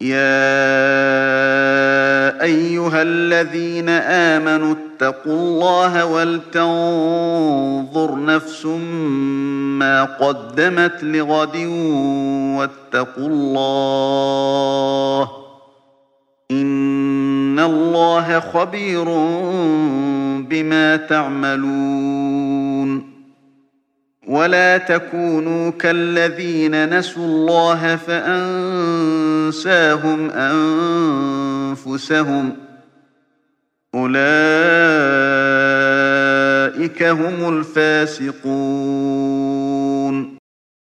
يا أيها الذين آمنوا اتقوا الله ولتنظر نفس ما قدمت لغد واتقوا الله إن الله خبير بما تعملون ولا تكونوا كالذين نسوا الله فأنساهم أنفسهم أولئك هم الفاسقون